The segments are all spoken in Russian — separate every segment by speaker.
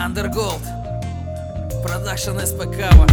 Speaker 1: Undergold, Production СПК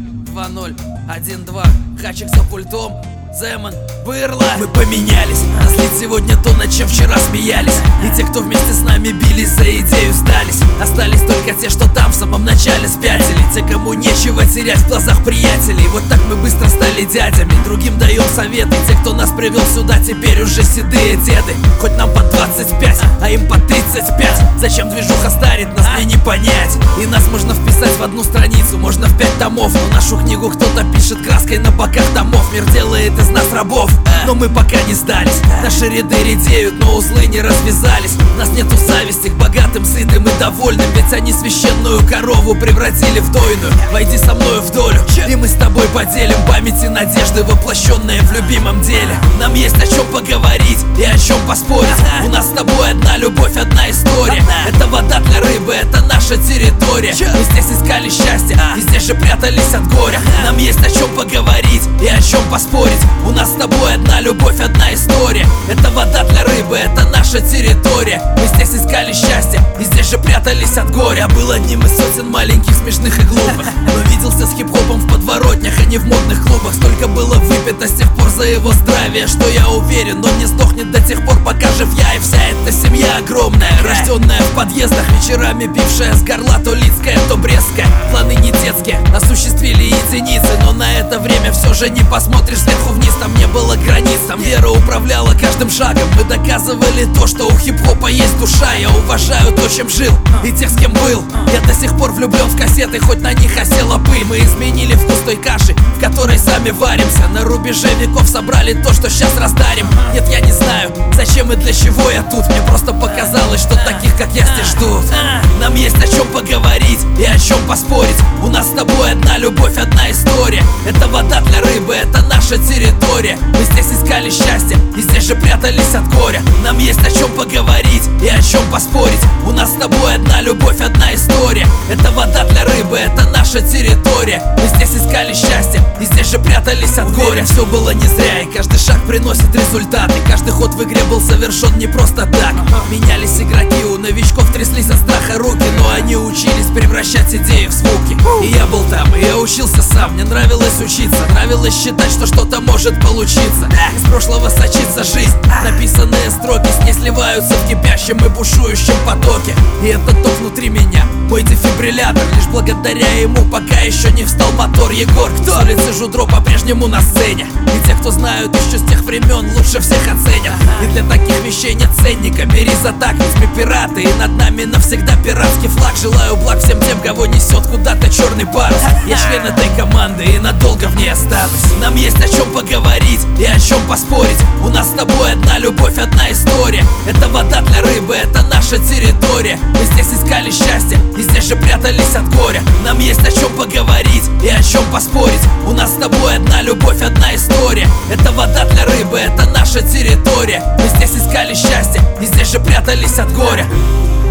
Speaker 1: 2012, Хачик за пультом, Земан, Бырло. Мы поменялись, разлить сегодня то, над чем вчера смеялись. И те, кто вместе с нами бились за идею, сдались. Остались только те, что там в самом начале спятили. Те, кому нечего терять в глазах приятелей. Вот так мы быстро стали дядями, другим даем советы. Те, кто нас привел сюда, теперь уже седые деды. Хоть нам по 25, а им по 35. Зачем движуха старит, нас мне не понять. И нас можно вписать в одну страницу, можно в 5 томов. Но нашу книгу кто-то пишет краской на боках домов. Мир делает из нас рабов, но мы пока не сдались. Наши ряды редеют, но узлы не развязались. У нас нету зависти к богатым, сытым и довольным. Ведь они священную корову превратили в дойную. Войди со мною в долю, и мы с тобой поделим памяти, надежды, воплощенные в любимом деле. Нам есть о чем поговорить и о чем поспорить. У нас с тобой одна любовь, одна история. Это вода для рыбы, это наша территория. Мы здесь искали счастье, и здесь же прятались от горя. Нам есть о чем поговорить и о чем поспорить. У нас с тобой одна любовь, одна история. Это вода для рыбы, это наша территория. Мы здесь искали счастье, и здесь же прятались от горя. Был одним из сотен маленьких, смешных и глупых, но виделся с хип-хопом в подворотнях, а не в модных клубах. Столько было выпито с тех пор за его здравие, что я уверен, он не сдохнет до тех пор, пока жив я. И вся эта семья огромная, рожденная в подъездах, вечерами пившая с горла то Лицкая, то Брестская. Планы не детские, осуществили единицы, но на это время все же не посмотришь сверху вниз. Там не было границ, там вера управляла каждым шагом. Мы доказывали то, что у хип-хопа есть душа. Я уважаю то, чем жил, и тех, с кем был. Я до сих пор влюблен в кассеты, хоть на них осела пыль. Мы изменили вкус той каши, в которой сами варимся. На рубеже веков собрали то, что сейчас раздарим. Нет, я не знаю, зачем и для чего я тут. Мне просто показалось, что таких, как я, здесь ждут. Нам есть о чем поговорить и о чем поспорить. У нас с тобой одна любовь, одна история. Это вода для рыбы, это наша территория. Мы здесь искали счастье, и здесь же прятались от горя. Нам есть о чем поговорить и о чем поспорить. У нас с тобой одна любовь, одна история. Это вода для рыбы, это наша территория. Мы здесь искали счастье, и здесь же прятались от горя. Все было не зря, и каждый шаг приносит результаты. Каждый ход в игре был совершен не просто так. Менялись игроки, у новичков тряслись от страха руки, но они учились превращать идеи в звуки. И я был там, и я учился сам. Мне нравилось учиться, нравилось считать, что что-то может получиться. Из прошлого сочится жизнь, написанные строки с ней сливаются в кипящем и бушующем потоке. И это ток внутри меня, мой дефибриллятор. Лишь благодаря ему пока еще не встал мотор. Егор, кто? С улицы Жудро по-прежнему на сцене. И те, кто знают еще с тех времен, лучше всех оценят. И для таких вещей нет ценника, бери за так, ведь мы пираты, и над нами навсегда пиратский флаг. Желаю благ всем тем, кого несет куда-то черный парус. Я член этой команды и надолго в ней останусь. Нам есть о чем поговорить и о чем поспорить. У нас с тобой одна любовь, одна история. Это вода для рыбы, это наша территория. Мы здесь искали счастье, и здесь же прятались от горя. Нам есть о чем поговорить и о чем поспорить. У нас с тобой одна любовь, одна история. Это вода для рыбы, это наша территория. Мы здесь искали счастье, и здесь же прятались от горя.